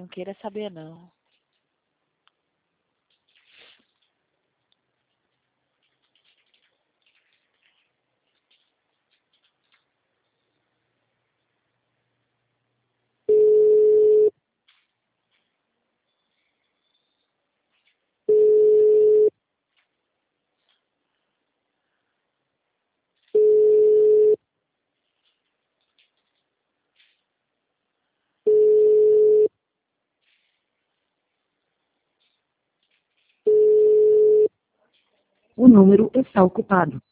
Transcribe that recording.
Não queira saber, não. O número está ocupado.